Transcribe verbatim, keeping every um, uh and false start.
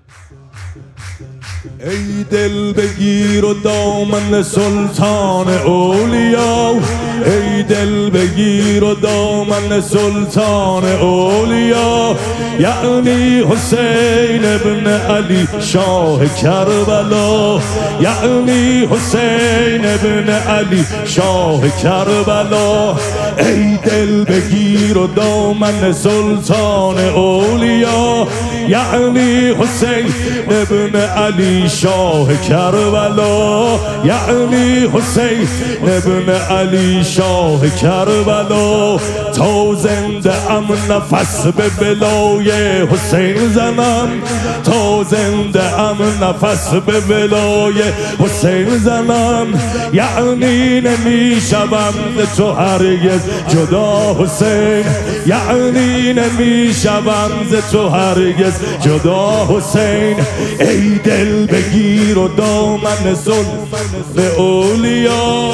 ای دل بگیر و دامن سلطان اولیا، ای دل بگیر و دامن سلطان اولیا، یعنی حسین ابن علی شاه کربلا، یعنی حسین ابن علی شاه کربلا. ای دل بگیر و دامن سلطان اولیا، یعنی حسین ابن علی شاه کربلا، یعنی حسین ابن علی شاه کربلا. تا زنده ام نفس به بلای حسین زنم، تا زنده ام نفس به بلای حسین زنم، یعنی نمی شوم ز تو هرگز جدا حسین، یعنی نمی شوم ز تو هرگز جدا حسین. ای دل بگیر و دامن زلف اولیا،